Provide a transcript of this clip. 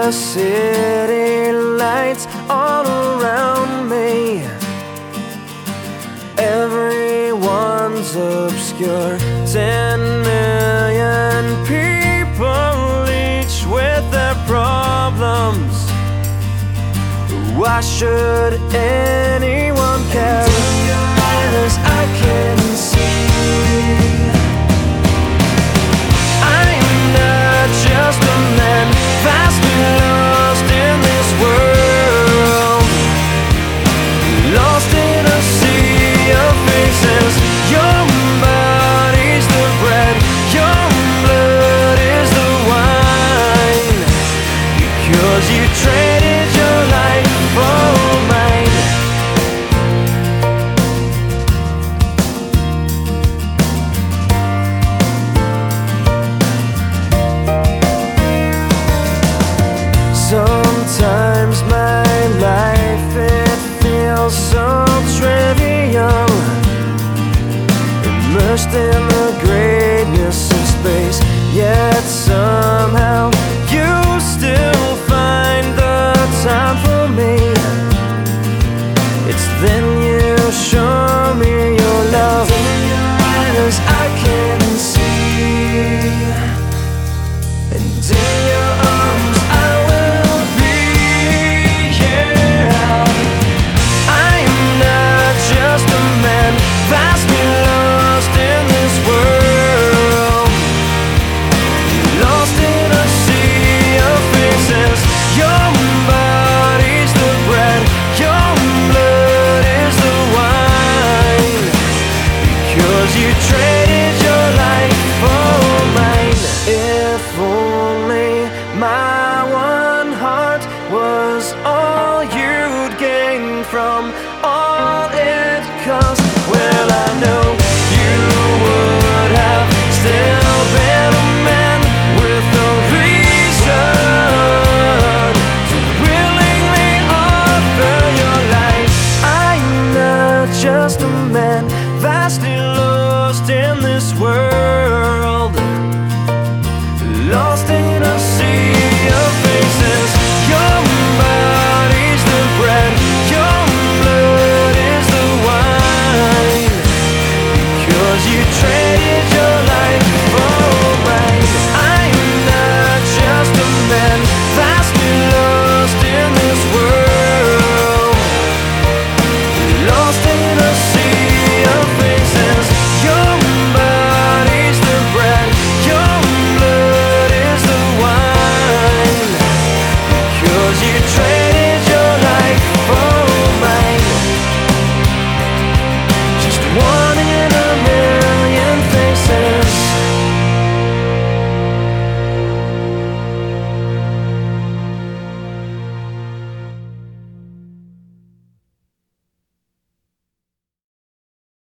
the city lights all around me. Everyone's obscure. 10 million people, each with their problems. Why should anyone care? In your eyes I can see I'm not just a man, vastly lost in this world, lost in a sea of faces. Your body's the bread, your blood is the wine, because you traded your life for mine. Sometimes my life, it feels so trivial, immersed in the greatness of space. Yet somehow you still find the time for me. It's then you show me your love. In your eyes I can see, and in your arms I will be. Yeah, I'm not just a man, vastly lost in this world, lost in a sea of faces. Your body's the bread, your blood is the wine, because you traded your life for mine. If only my one heart was all